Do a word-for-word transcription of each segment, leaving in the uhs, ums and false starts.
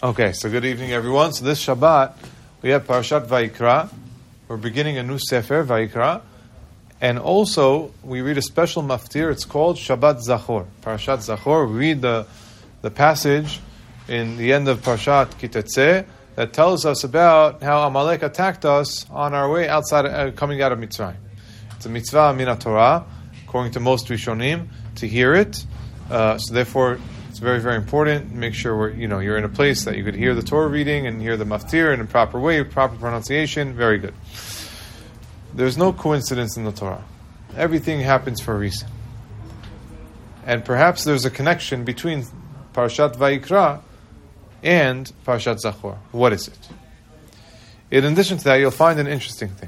Okay, so good evening, everyone. So this Shabbat, we have Parashat Vayikra. We're beginning a new Sefer, Vayikra. And also, we read a special maftir. It's called Shabbat Zachor. Parashat Zachor. We read the, the passage in the end of Parashat Ki-Tetzeh that tells us about how Amalek attacked us on our way outside, uh, coming out of Mitzrayim. It's a mitzvah min Torah, according to most Rishonim, to hear it. Uh, so therefore, it's very, very important. Make sure we're, you know, you're in a place that you could hear the Torah reading and hear the maftir in a proper way, proper pronunciation. Very good. There's no coincidence in the Torah. Everything happens for a reason. And perhaps there's a connection between Parashat Vayikra and Parashat Zachor. What is it? In addition to that, you'll find an interesting thing.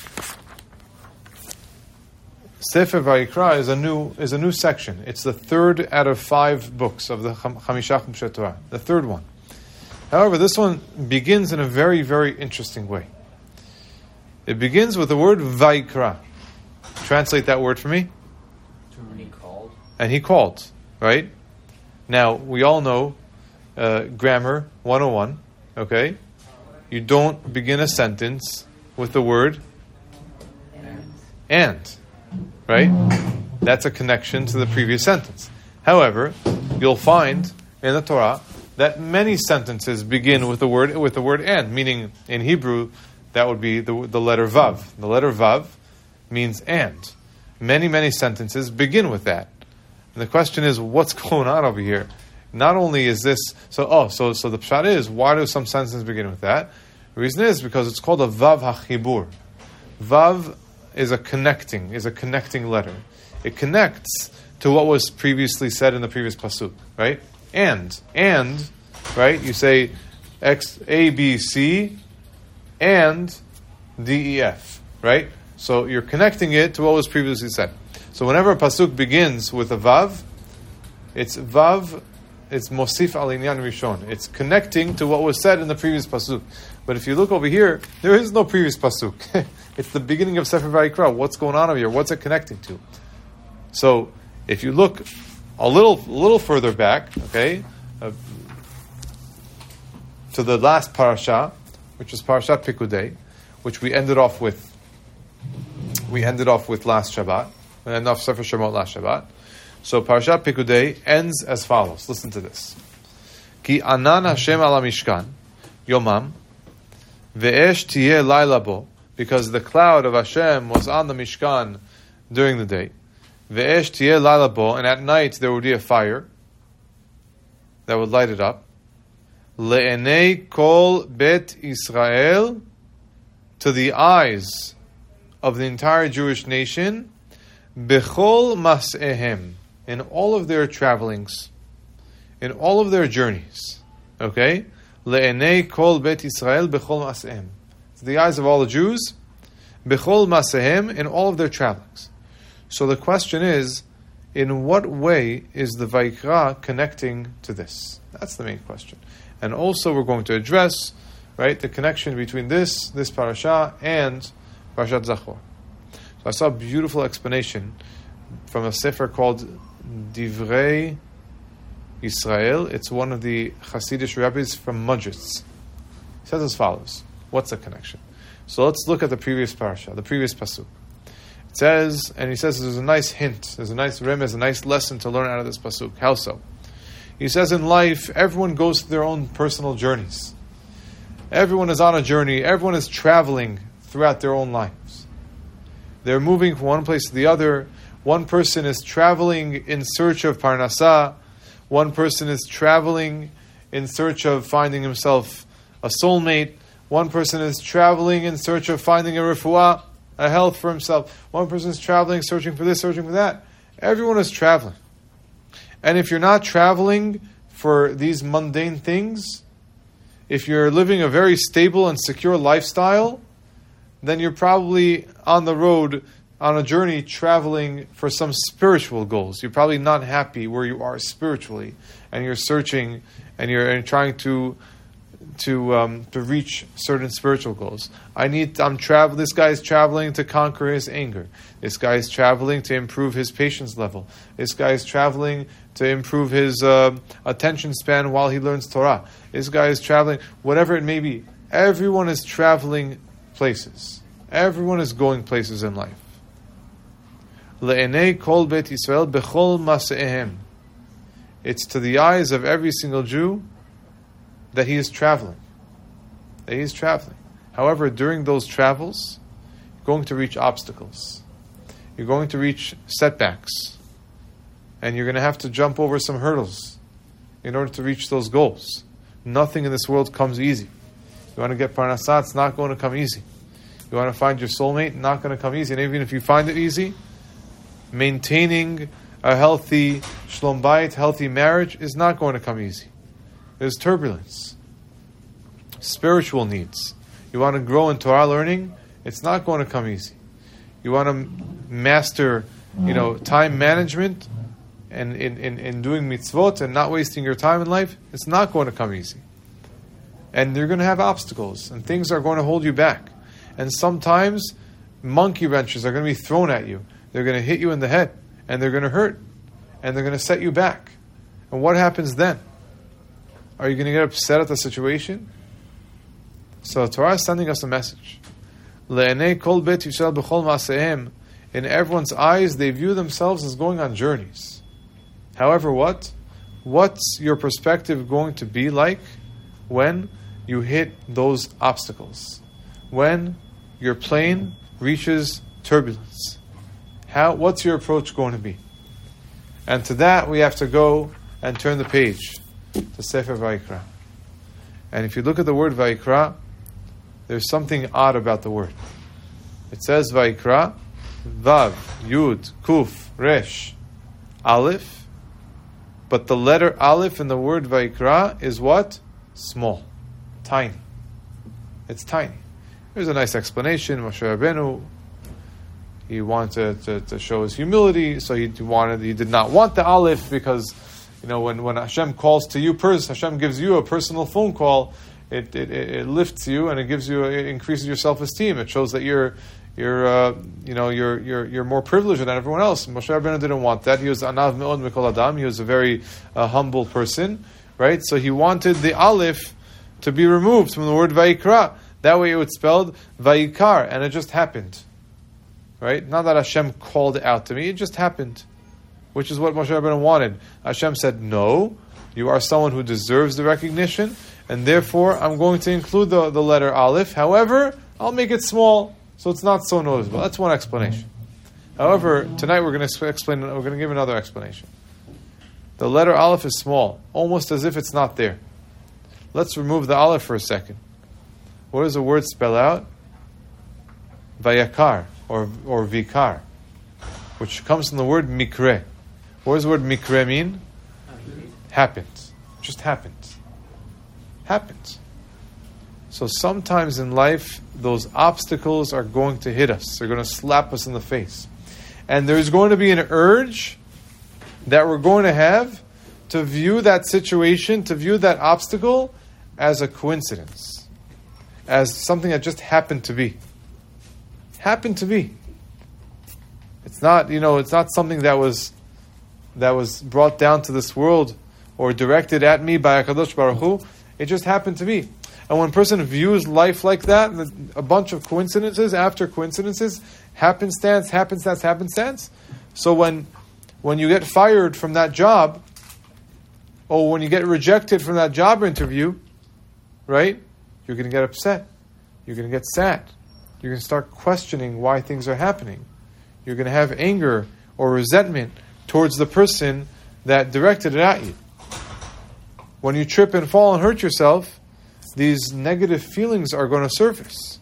Sefer Vayikra is a new is a new section. It's the third out of five books of the Chamisha Chumshei Torah. The third one. However, this one begins in a very, very interesting way. It begins with the word Vayikra. Translate that word for me. And he called. And he called, right? Now, we all know uh, grammar one oh one, okay? You don't begin a sentence with the word And. and. Right? That's a connection to the previous sentence. However, you'll find in the Torah that many sentences begin with the word with the word and, meaning in Hebrew that would be the, the letter vav. The letter vav means and. Many, many sentences begin with that. And the question is, what's going on over here? Not only is this so oh so so the pshat is, why do some sentences begin with that? The reason is because it's called a vav hachibur. Vav is a connecting, is a connecting letter. It connects to what was previously said in the previous pasuk, right? And, and, right? You say X, A, B, C, and D, E, F, right? So you're connecting it to what was previously said. So whenever a pasuk begins with a vav, it's vav, it's mosif al inyan rishon. It's connecting to what was said in the previous pasuk. But if you look over here, there is no previous pasuk. It's the beginning of Sefer Vayikra. What's going on over here? What's it connecting to? So, if you look a little, little further back, okay, uh, to the last parasha, which is Parashat Pikudei, which we ended off with. We ended off with last Shabbat. We ended off Sefer Shemot last Shabbat. So Parashat Pikudei ends as follows. Listen to this: Ki anan Hashem ala mishkan yomam ve'esh tiyeh laila bo. Because the cloud of Hashem was on the Mishkan during the day. Ve'esh tiyeh laila bo, and at night there would be a fire that would light it up. Le'enei kol bet Israel, to the eyes of the entire Jewish nation, bechol mas'ehem, in all of their travelings, in all of their journeys. Okay? Le'enei kol bet Israel bechol mas'ehem. To the eyes of all the Jews, bechol masehem, in all of their travelings. So the question is, in what way is the Vayikra connecting to this? That's the main question. And also we're going to address, right, the connection between this, this parasha, and Parashat Zachor. So I saw a beautiful explanation from a sefer called Divrei Yisrael. It's one of the Hasidic rabbis from Modritz. He says as follows. What's the connection? So let's look at the previous parasha, the previous pasuk. It says, and he says there's a nice hint, there's a nice remez, a nice lesson to learn out of this pasuk. How so? He says in life, everyone goes through their own personal journeys. Everyone is on a journey. Everyone is traveling throughout their own lives. They're moving from one place to the other. One person is traveling in search of parnasah. One person is traveling in search of finding himself a soulmate. One person is traveling in search of finding a refuah, a health for himself. One person is traveling, searching for this, searching for that. Everyone is traveling. And if you're not traveling for these mundane things, if you're living a very stable and secure lifestyle, then you're probably on the road, on a journey, traveling for some spiritual goals. You're probably not happy where you are spiritually, and you're searching, and you're and trying to to um, to reach certain spiritual goals. I need. I'm travel. This guy is traveling to conquer his anger. This guy is traveling to improve his patience level. This guy is traveling to improve his uh, attention span while he learns Torah. This guy is traveling, whatever it may be. Everyone is traveling places. Everyone is going places in life. Le'enei kol Beit Yisrael bechol mase'ehem. It's to the eyes of every single Jew that he is traveling. That he is traveling. However, during those travels, you're going to reach obstacles. You're going to reach setbacks. And you're going to have to jump over some hurdles in order to reach those goals. Nothing in this world comes easy. You want to get parnassah, it's not going to come easy. You want to find your soulmate, not going to come easy. And even if you find it easy, maintaining a healthy shlom bayit, healthy marriage, is not going to come easy. There's turbulence. Spiritual needs. You want to grow in Torah learning, it's not going to come easy. You want to master, you know, time management and in, in, in doing mitzvot and not wasting your time in life, it's not going to come easy. And you're going to have obstacles, and things are going to hold you back. And sometimes monkey wrenches are going to be thrown at you. They're going to hit you in the head, and they're going to hurt, and they're going to set you back. And what happens then? Are you going to get upset at the situation? So Torah is sending us a message. Le'enei kol Beit Yisrael b'chol ma'asehem. In everyone's eyes, they view themselves as going on journeys. However, what? What's your perspective going to be like when you hit those obstacles? When your plane reaches turbulence? How? What's your approach going to be? And to that, we have to go and turn the page to Sefer Vayikra. And if you look at the word Vayikra, there's something odd about the word. It says Vayikra, Vav, Yud, Kuf, Resh, Aleph. But the letter Aleph in the word Vayikra is what? Small. Tiny. It's tiny. There's a nice explanation. Moshe Rabbeinu, he wanted to, to, to show his humility, so he wanted, he did not want the Aleph because, you know, when, when Hashem calls to you, pers- Hashem gives you a personal phone call, it, it, it lifts you and it gives you, it increases your self-esteem. It shows that you're, you're, uh, you know, you're, you're, you're more privileged than everyone else. Moshe Rabbeinu didn't want that. He was anav me'od mikol adam. He was a very uh, humble person, right? So he wanted the Aleph to be removed from the word Vayikra. That way it was spelled Vayikar, and it just happened. Right? Not that Hashem called it out to me, it just happened. Which is what Moshe Rabbeinu wanted. Hashem said, no, you are someone who deserves the recognition, and therefore I'm going to include the, the letter Aleph. However, I'll make it small, so it's not so noticeable. That's one explanation. However, tonight we're going to explain, we're going to give another explanation. The letter Aleph is small, almost as if it's not there. Let's remove the Aleph for a second. What does the word spell out? Vayakar, or or Vikar, which comes from the word Mikre. What does the word Mikre mean? Happened. Just happened. Happened. So sometimes in life, those obstacles are going to hit us. They're going to slap us in the face. And there's going to be an urge that we're going to have to view that situation, to view that obstacle as a coincidence, as something that just happened to be. Happened to be. It's not, you know, it's not something that was that was brought down to this world or directed at me by HaKadosh Baruch Hu. It just happened to be. And when a person views life like that, a bunch of coincidences after coincidences, happenstance, happenstance, happenstance. So when when you get fired from that job, or when you get rejected from that job interview, right? You're going to get upset. You're going to get sad. You're going to start questioning why things are happening. You're going to have anger or resentment towards the person that directed it at you. When you trip and fall and hurt yourself, these negative feelings are going to surface.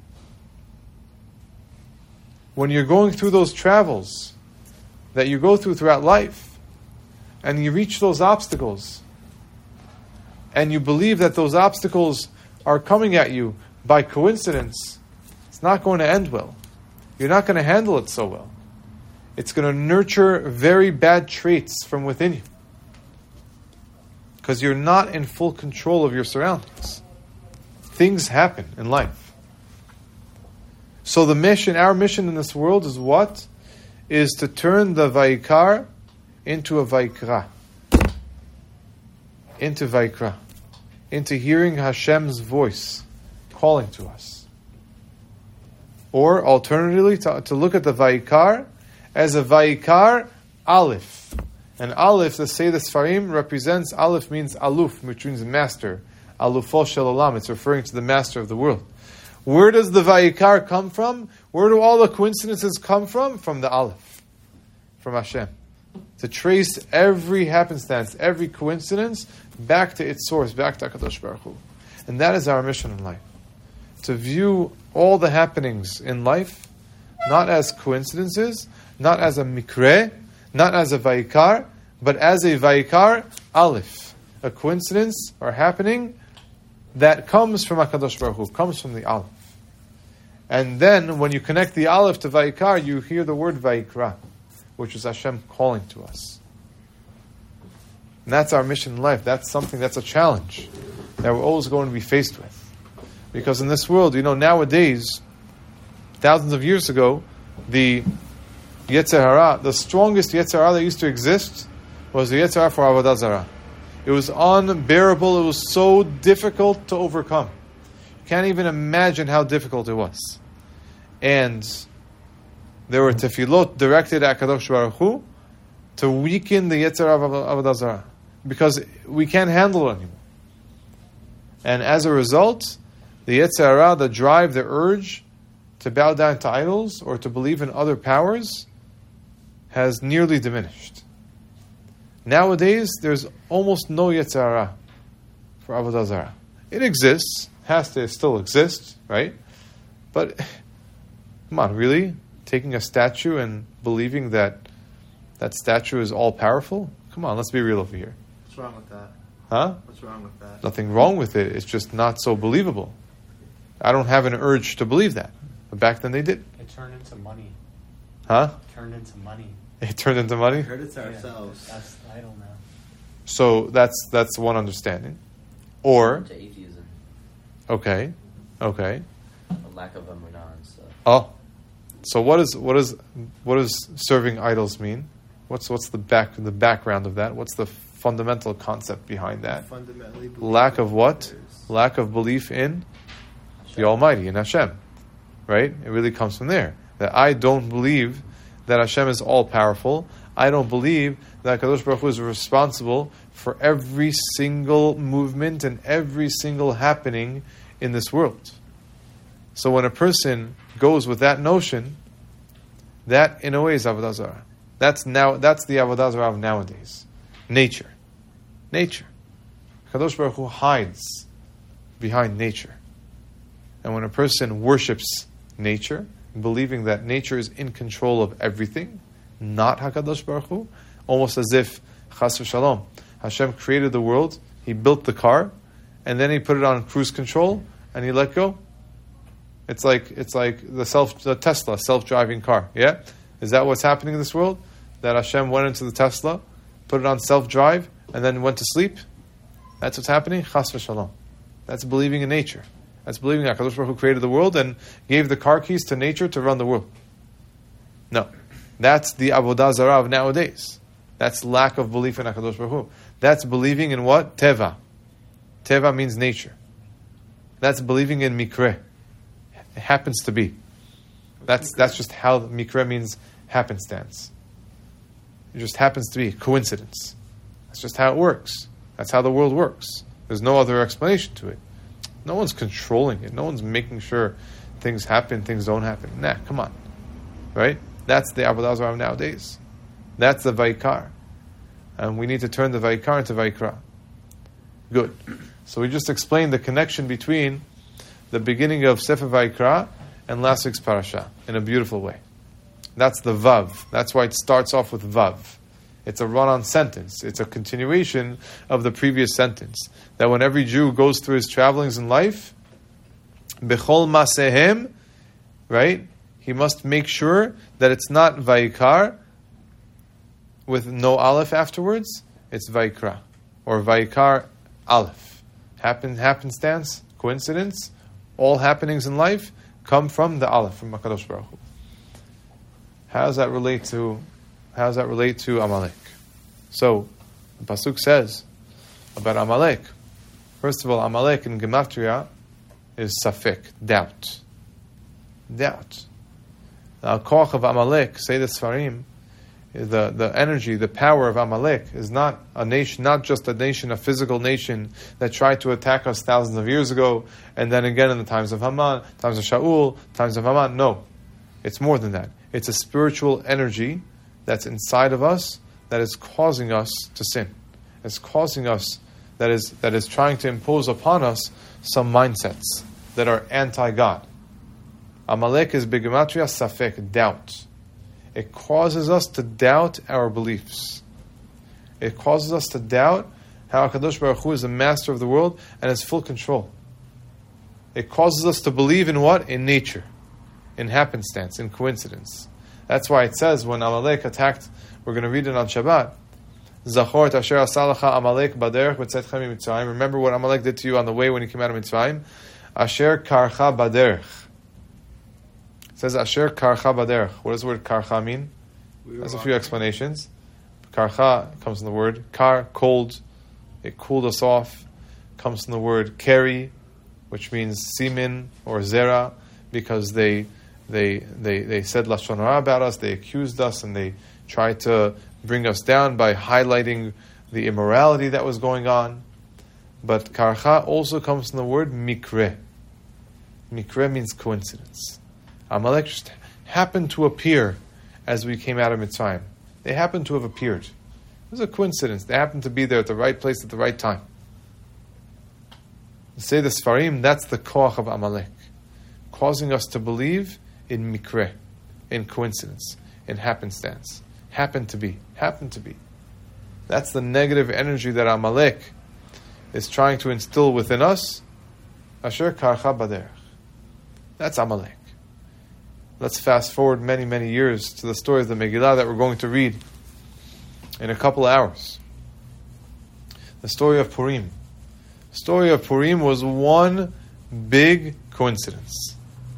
When you're going through those travels that you go through throughout life, and you reach those obstacles, and you believe that those obstacles are coming at you by coincidence, it's not going to end well. You're not going to handle it so well. It's going to nurture very bad traits from within you. Because you're not in full control of your surroundings. things happen in life. So the mission, our mission in this world is what? Is to turn the Vaikar into a Vaikra. Into Vaikra. Into hearing Hashem's voice calling to us. Or alternatively, to, to look at the Vaikar as a Vaikar Aleph. And Aleph, the say the Sfarim, represents, Aleph means Aluf, which means master. Alufo Shel Olam, it's referring to the master of the world. Where does the Vaikar come from? Where do all the coincidences come from? From the Aleph. From Hashem. To trace every happenstance, every coincidence, back to its source, back to HaKadosh Baruch Hu. And that is our mission in life. To view all the happenings in life, not as coincidences, not as a mikre, not as a Vaikar, but as a Vaikar Aleph. A coincidence or happening that comes from HaKadosh Baruch Hu, comes from the Aleph. And then, when you connect the Aleph to Vaikar, you hear the word Vaikra, which is Hashem calling to us. And that's our mission in life. That's something, that's a challenge that we're always going to be faced with. Because in this world, you know, nowadays, thousands of years ago, the Yetzer Hara, the strongest Yetzer Hara that used to exist was the Yetzer Hara for Avodah Zarah. It was unbearable. It was so difficult to overcome. You can't even imagine how difficult it was. And there were tefillot directed at Kadosh Baruch Hu to weaken the Yetzer Hara of Avodah Zarah, because we can't handle it anymore. And as a result, the Yetzer Hara, the drive, the urge to bow down to idols or to believe in other powers, has nearly diminished. Nowadays, there's almost no Yetzer Hara for Avodah Zarah. It exists, has to still exist, right? But, come on, really? Taking a statue and believing that that statue is all-powerful? Come on, let's be real over here. What's wrong with that? Huh? What's wrong with that? Nothing wrong with it. It's just not so believable. I don't have an urge to believe that. But back then they did. It turned into money. Huh? It turned into money. It turned into money? We heard it's ourselves. Yeah, that's the idol now. So that's that's one understanding. Or, To atheism, okay, okay. a lack of emunah and stuff. Oh, so what is what is what does serving idols mean? What's what's the back the background of that? What's the fundamental concept behind that? Fundamentally believe Lack of what? others. Lack of belief in the Almighty, in Hashem. Right? It really comes from there. That I don't believe that Hashem is all-powerful. I don't believe that Kadosh Baruch Hu is responsible for every single movement and every single happening in this world. So when a person goes with that notion, that in a way is Avodah Zarah. That's now that's the Avodah Zarah of nowadays. Nature. Nature. Kadosh Baruch Hu hides behind nature. And when a person worships nature, believing that nature is in control of everything, not HaKadosh Baruch Hu, almost as if, Chas v'Shalom, Hashem created the world, He built the car, and then He put it on cruise control, and He let go. It's like it's like the self the Tesla self-driving car. Yeah, is that what's happening in this world? That Hashem went into the Tesla, put it on self-drive, and then went to sleep? That's what's happening? Chas v'Shalom. That's believing in nature. That's believing that HaKadosh Baruch Hu created the world and gave the car keys to nature to run the world. No. That's the Avodah Zarah of nowadays. That's lack of belief in HaKadosh Baruch Hu. That's believing in what? Teva. Teva means nature. That's believing in Mikre. It happens to be. That's that's just how Mikre means happenstance. It just happens to be coincidence. That's just how it works. That's how the world works. There's no other explanation to it. No one's controlling it. No one's making sure things happen, things don't happen. Nah, come on. Right? That's the Avodah Zarah nowadays. That's the Vaikar. And we need to turn the Vaikar into Vaikra. Good. So we just explained the connection between the beginning of Sefer Vaikra and last week's parasha in a beautiful way. That's the Vav. That's why it starts off with Vav. It's a run-on sentence. It's a continuation of the previous sentence. That when every Jew goes through his travelings in life, Bechol Masehem, right? He must make sure that it's not Vaikar with no Aleph afterwards. It's Vaikra. Or Vaikar Aleph. Happen, happenstance, coincidence. All happenings in life come from the Aleph, from HaKadosh Baruch Hu. How does that relate to? How does that relate to Amalek? So, the pasuk says about Amalek. First of all, Amalek in Gematria is Safek, doubt. Doubt. The Koach of Amalek, say the Sfarim, the, the energy, the power of Amalek is not a nation, not just a nation, a physical nation that tried to attack us thousands of years ago, and then again in the times of Haman, times of Shaul, times of Haman. No. It's more than that. It's a spiritual energy that's inside of us that is causing us to sin. It's causing us, that is that is trying to impose upon us some mindsets that are anti-God. Amalek is Begematria Safek, doubt. It causes us to doubt our beliefs. It causes us to doubt how HaKadosh Baruch Hu is the master of the world and has full control. It causes us to believe in what? In nature, in happenstance, in coincidence. That's why it says when Amalek attacked, we're going to read it on Shabbat, Zachor et asher asalacha Amalek baderech b'tzetchem mitzrayim. Remember what Amalek did to you on the way when you came out of Mitzrayim? Asher karcha baderech. It says Asher karcha baderech. What does the word karcha mean? There's a few explanations. Karcha comes from the word kar, cold. It cooled us off. Comes from the word keri, which means semen or zera, because they they they they said lashon hara about us. They accused us and they tried to bring us down by highlighting the immorality that was going on. But karcha also comes from the word mikre. Mikre means coincidence. Amalek just happened to appear as we came out of Mitzrayim. They happened to have appeared. It was a coincidence. They happened to be there at the right place at the right time. Say the Sfarim, that's the koach of Amalek, causing us to believe in mikre, in coincidence, in happenstance. Happened to be. Happened to be. That's the negative energy that Amalek is trying to instill within us. Asher karcha baderech. That's Amalek. Let's fast forward many, many years to the story of the Megillah that we're going to read in a couple hours. The story of Purim. The story of Purim was one big coincidence.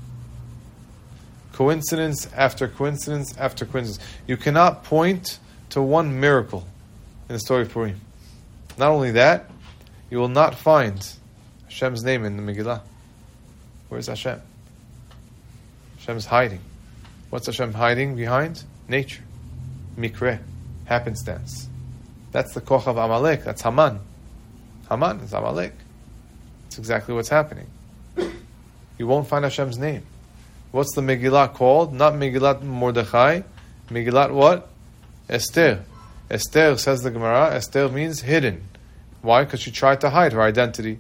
Coincidence after coincidence after coincidence. You cannot point to one miracle in the story of Purim. Not only that, you will not find Hashem's name in the Megillah. Where's Hashem? Hashem's hiding. What's Hashem hiding behind? Nature. Mikre. Happenstance. That's the koch of Amalek. That's Haman. Haman is Amalek. That's exactly what's happening. You won't find Hashem's name. What's the Megillah called? Not Megillat Mordechai. Megillat what? Esther. Esther, says the Gemara, Esther means hidden. Why? Because she tried to hide her identity.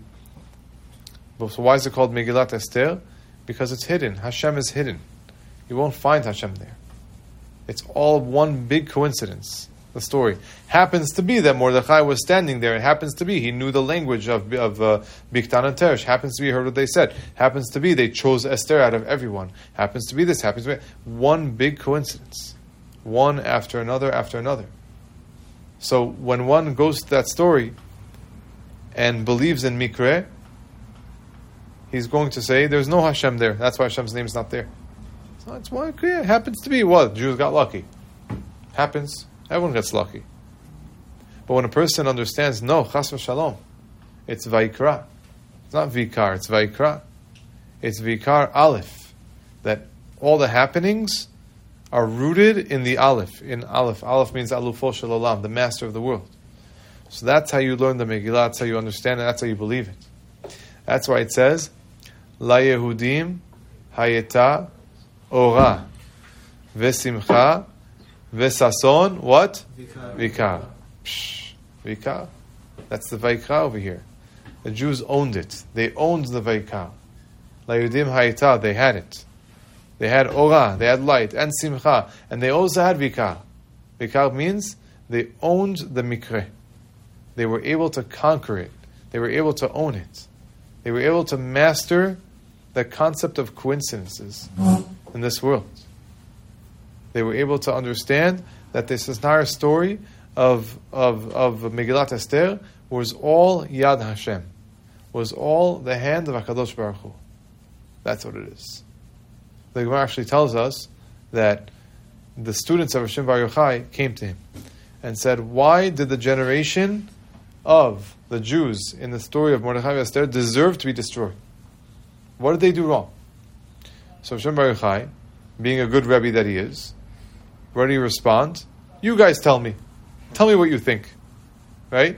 But so why is it called Megillat Esther? Because it's hidden. Hashem is hidden. You won't find Hashem there. It's all one big coincidence. The story happens to be that Mordechai was standing there. It happens to be he knew the language of of uh, Bigtan and Teresh. Happens to be he heard what they said. Happens to be they chose Esther out of everyone. Happens to be this. Happens to be one big coincidence, one after another after another. So when one goes to that story and believes in Mikre, he's going to say there's no Hashem there. That's why Hashem's name is not there. So it's why yeah, it happens to be what Jews got lucky. Happens. Everyone gets lucky. But when a person understands, no, chas v'shalom, it's Vaikra. It's not Vikar, it's Vaikra. It's Vikar Aleph. That all the happenings are rooted in the Aleph. In Aleph. Aleph means Alufo Shel Olam, the master of the world. So that's how you learn the Megillah, that's how you understand it, that's how you believe it. That's why it says, La Yehudim Hayeta Ora Vesimcha Vesason, what? Vikar. Vikar. Psh, Vikar. That's the Vaikra over here. The Jews owned it. They owned the Vaikra. La Yudim Hayita, they had it. They had Ora, they had light, and Simcha, and they also had Vikar. Vikar means they owned the Mikre. They were able to conquer it. They were able to own it. They were able to master the concept of coincidences in this world. They were able to understand that this entire story of, of, of Megillat Esther was all Yad Hashem. was all the hand of HaKadosh Baruch Hu. That's what it is. The Gemara actually tells us that the students of Hashem Bar Yochai came to him and said, why did the generation of the Jews in the story of Mordechai and Esther deserve to be destroyed? What did they do wrong? So Hashem Bar Yochai, being a good Rebbe that he is, what did he respond? You guys tell me. Tell me what you think. Right?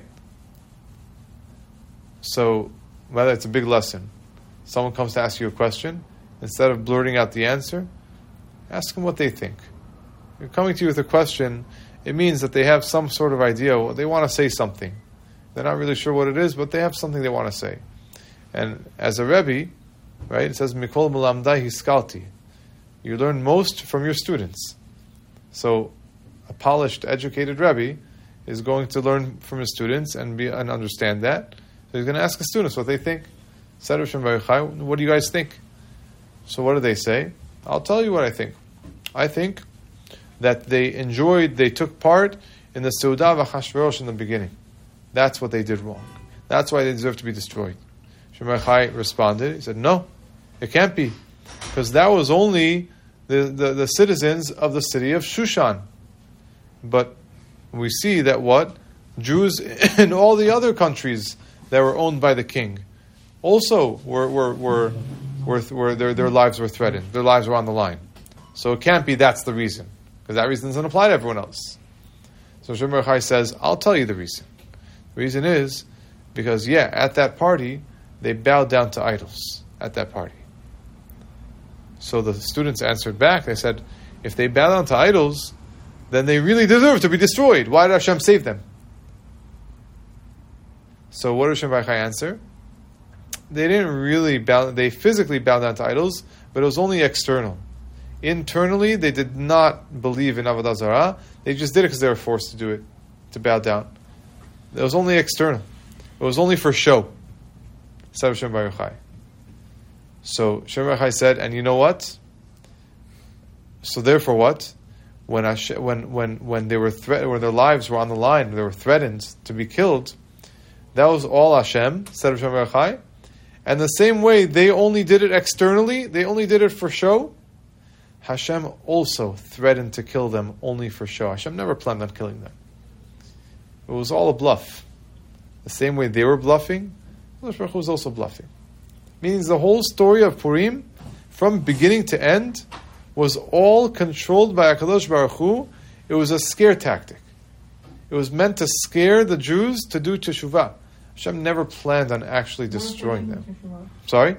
So, whether it's a big lesson, someone comes to ask you a question, instead of blurting out the answer, ask them what they think. You're coming to you with a question, it means that they have some sort of idea, they want to say something. They're not really sure what it is, but they have something they want to say. And as a Rebbe, right, it says, Mikol Mulamdai Hiskalti. You learn most from your students. So, a polished, educated Rebbe is going to learn from his students and be and understand that. So he's going to ask the students what they think. Said Hashem Bar Yochai, what do you guys think? So what do they say? I'll tell you what I think. I think that they enjoyed, they took part in the Seudah of Achashverosh in the beginning. That's what they did wrong. That's why they deserve to be destroyed. Hashem Bar Yochai responded, he said, no, it can't be. Because that was only the, the, the citizens of the city of Shushan. But we see that what? Jews in all the other countries that were owned by the king also were were were, were, were their, their lives were threatened. Their lives were on the line. So it can't be that's the reason. Because that reason doesn't apply to everyone else. So Hashem Bar Yochai says, I'll tell you the reason. The reason is because, yeah, at that party, they bowed down to idols at that party. So the students answered back, they said, if they bow down to idols, then they really deserve to be destroyed. Why did Hashem save them? So what did Hashem Bar Yochai answer? They didn't really bow, they physically bowed down to idols, but it was only external. Internally, they did not believe in Avodah Zarah. They just did it because they were forced to do it, to bow down. It was only external. It was only for show. Said Hashem Bar Yochai. So Hashem Bar Yochai said, and you know what? So therefore what? When Hashem, when when when they were threat, when their lives were on the line, they were threatened to be killed. That was all Hashem, said Hashem Bar Yochai. And the same way they only did it externally, they only did it for show. Hashem also threatened to kill them only for show. Hashem never planned on killing them. It was all a bluff. The same way they were bluffing, HaKadosh Baruch Hu was also bluffing. Meaning the whole story of Purim, from beginning to end, was all controlled by HaKadosh Baruch Hu. It was a scare tactic. It was meant to scare the Jews to do teshuvah. Hashem never planned on actually destroying them. Sorry?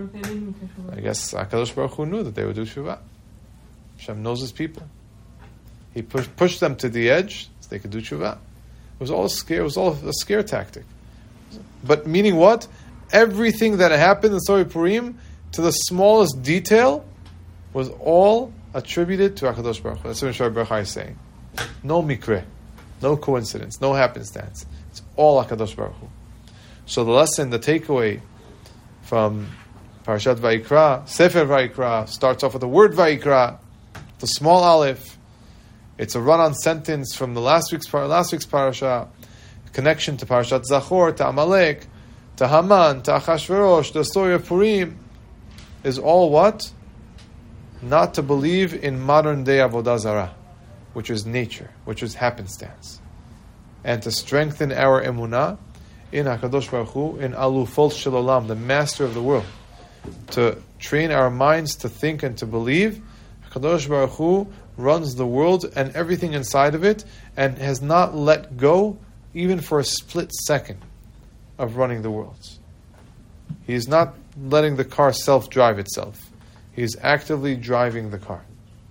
I guess HaKadosh Baruch Hu knew that they would do teshuvah. Hashem knows his people. He push, pushed them to the edge so they could do teshuvah. It was all a scare. It was all a scare tactic. But meaning what? Everything that happened in the story of Purim, to the smallest detail, was all attributed to HaKadosh Baruch Hu. That's what Hashem Baruch Hu is saying. No mikre, no coincidence, no happenstance. It's all HaKadosh Baruch Hu. So the lesson, the takeaway from Parashat Vayikra, Sefer Vayikra, starts off with the word Vayikra, the small aleph. It's a run-on sentence from the last week's last week's parasha, connection to Parashat Zachor, to Amalek, to Haman, to Achashverosh. The story of Purim is all what? Not to believe in modern day Avodah Zarah, which is nature, which is happenstance, and to strengthen our emunah in HaKadosh Baruch Hu, in Alufot Shel Olam, the master of the world, to train our minds to think and to believe. HaKadosh Baruch Hu runs the world and everything inside of it, and has not let go even for a split second of running the world. He is not letting the car self-drive itself. He is actively driving the car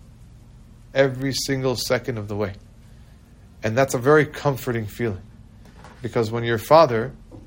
every single second of the way. And that's a very comforting feeling. Because when your father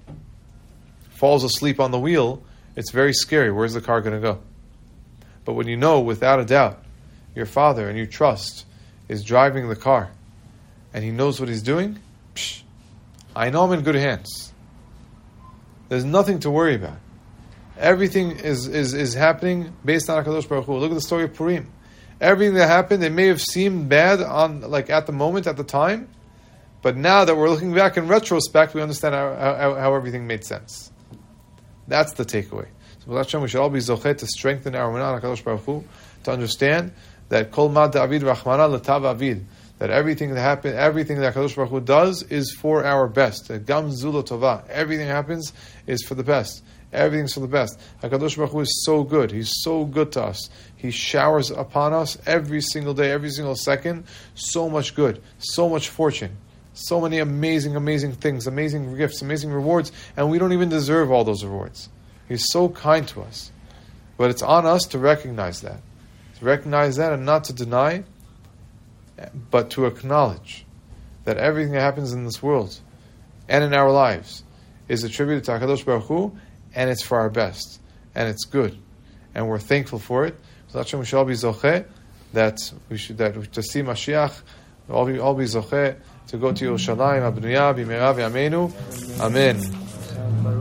falls asleep on the wheel, it's very scary. Where's the car going to go? But when you know, without a doubt, your father, and you trust, is driving the car, and he knows what he's doing, psh, I know I'm in good hands. There's nothing to worry about. Everything is, is, is happening based on HaKadosh Baruch Hu. Look at the story of Purim. Everything that happened, it may have seemed bad on like at the moment, at the time, but now that we're looking back in retrospect, we understand how, how, how everything made sense. That's the takeaway. So Hashem, we should all be zocheh to strengthen our emunah on HaKadosh Baruch Hu, to understand that kol mad da'avid rachmana l'tav avid, that everything that happens, everything that HaKadosh Baruch Hu does is for our best. Gam zulo tova, everything happens is for the best. Everything's for the best. HaKadosh Baruch Hu is so good. He's so good to us. He showers upon us every single day, every single second, so much good, so much fortune, so many amazing, amazing things, amazing gifts, amazing rewards, and we don't even deserve all those rewards. He's so kind to us. But it's on us to recognize that. To recognize that and not to deny, but to acknowledge that everything that happens in this world and in our lives is attributed to HaKadosh Baruch Hu, and it's for our best, and it's good, and we're thankful for it. So Hashem, we should all be zocheh that we should that to see Mashiach, all be all be zocheh to go to Yerushalayim, Abnuyah, B'meira v'yameinu. Amen.